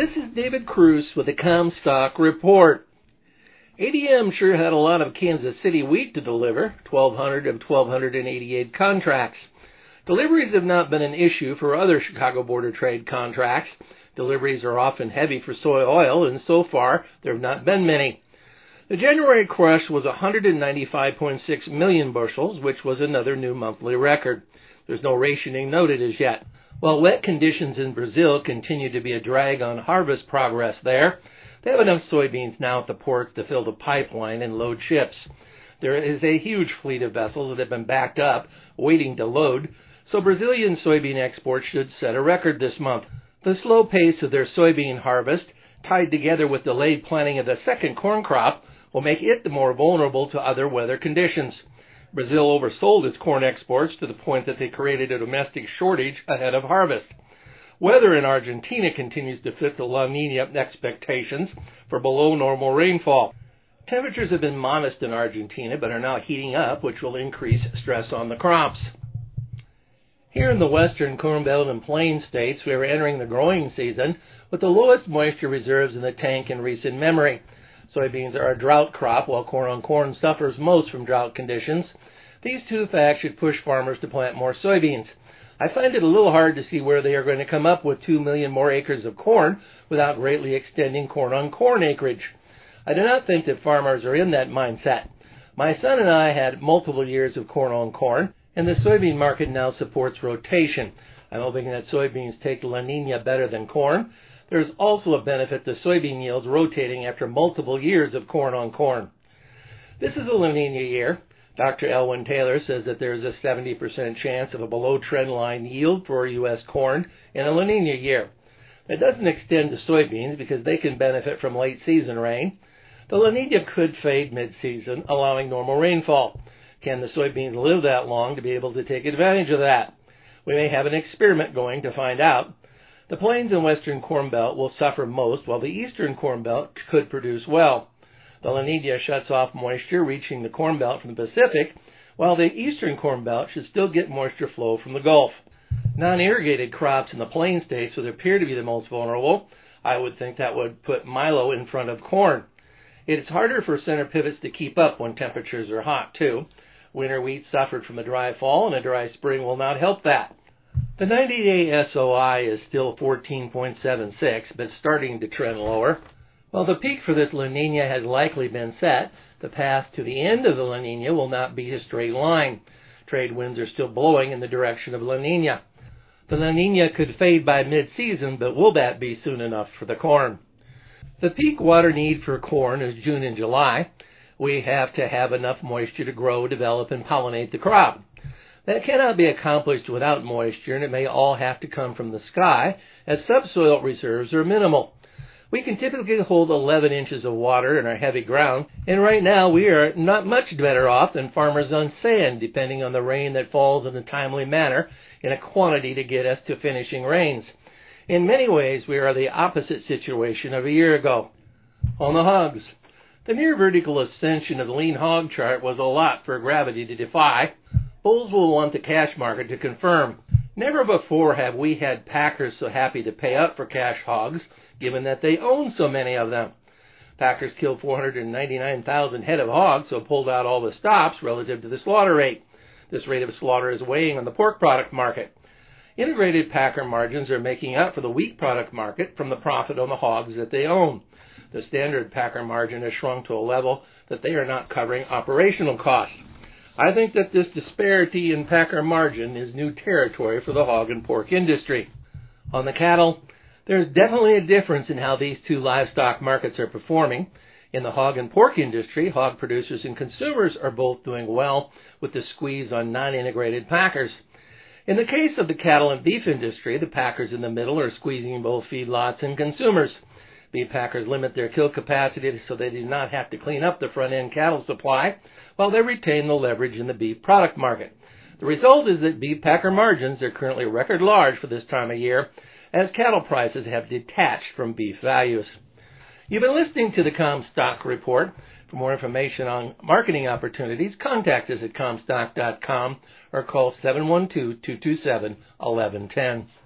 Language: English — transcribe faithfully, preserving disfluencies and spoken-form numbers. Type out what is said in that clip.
This is David Cruz with the Comstock Report. A D M sure had a lot of Kansas City wheat to deliver, twelve hundred of one thousand two hundred eighty-eight contracts. Deliveries have not been an issue for other Chicago Board of Trade contracts. Deliveries are often heavy for soy oil, and so far there have not been many. The January crush was one hundred ninety-five point six million bushels, which was another new monthly record. There's no rationing noted as yet. While wet conditions in Brazil continue to be a drag on harvest progress there, they have enough soybeans now at the ports to fill the pipeline and load ships. There is a huge fleet of vessels that have been backed up, waiting to load, so Brazilian soybean exports should set a record this month. The slow pace of their soybean harvest, tied together with delayed planting of the second corn crop, will make it more vulnerable to other weather conditions. Brazil oversold its corn exports to the point that they created a domestic shortage ahead of harvest. Weather in Argentina continues to fit the La Niña expectations for below normal rainfall. Temperatures have been modest in Argentina but are now heating up, which will increase stress on the crops. Here in the western Corn Belt and Plains states, we are entering the growing season with the lowest moisture reserves in the tank in recent memory. Soybeans are a drought crop, while corn-on-corn suffers most from drought conditions. These two facts should push farmers to plant more soybeans. I find it a little hard to see where they are going to come up with two million more acres of corn without greatly extending corn-on-corn acreage. I do not think that farmers are in that mindset. My son and I had multiple years of corn-on-corn, and the soybean market now supports rotation. I'm hoping that soybeans take La Niña better than corn. There's also a benefit to soybean yields rotating after multiple years of corn-on-corn. This is a La Niña year. Doctor Elwin Taylor says that there is a seventy percent chance of a below-trend line yield for U S corn in a La Niña year. That doesn't extend to soybeans because they can benefit from late-season rain. The La Niña could fade mid-season, allowing normal rainfall. Can the soybeans live that long to be able to take advantage of that? We may have an experiment going to find out. The Plains and Western Corn Belt will suffer most, while the Eastern Corn Belt could produce well. The La Niña shuts off moisture reaching the Corn Belt from the Pacific, while the Eastern Corn Belt should still get moisture flow from the Gulf. Non-irrigated crops in the Plains states would appear to be the most vulnerable. I would think that would put milo in front of corn. It's harder for center pivots to keep up when temperatures are hot, too. Winter wheat suffered from a dry fall, and a dry spring will not help that. The ninety-day S O I is still fourteen point seven six, but starting to trend lower. While the peak for this La Niña has likely been set, the path to the end of the La Niña will not be a straight line. Trade winds are still blowing in the direction of La Niña. The La Niña could fade by mid-season, but will that be soon enough for the corn? The peak water need for corn is June and July. We have to have enough moisture to grow, develop, and pollinate the crop. That cannot be accomplished without moisture, and it may all have to come from the sky, as subsoil reserves are minimal. We can typically hold eleven inches of water in our heavy ground, and right now we are not much better off than farmers on sand, depending on the rain that falls in a timely manner in a quantity to get us to finishing rains. In many ways, we are the opposite situation of a year ago. On the hogs. The near vertical ascension of the lean hog chart was a lot for gravity to defy. Bulls will want the cash market to confirm. Never before have we had packers so happy to pay up for cash hogs, given that they own so many of them. Packers killed four hundred ninety-nine thousand head of hogs, so pulled out all the stops relative to the slaughter rate. This rate of slaughter is weighing on the pork product market. Integrated packer margins are making up for the wheat product market from the profit on the hogs that they own. The standard packer margin has shrunk to a level that they are not covering operational costs. I think that this disparity in packer margin is new territory for the hog and pork industry. On the cattle, there's definitely a difference in how these two livestock markets are performing. In the hog and pork industry, hog producers and consumers are both doing well with the squeeze on non-integrated packers. In the case of the cattle and beef industry, the packers in the middle are squeezing both feedlots and consumers. Beef packers limit their kill capacity so they do not have to clean up the front-end cattle supply, while they retain the leverage in the beef product market. The result is that beef packer margins are currently record large for this time of year, as cattle prices have detached from beef values. You've been listening to the Comstock Report. For more information on marketing opportunities, contact us at comstock dot com or call seven one two, two two seven, one one one zero.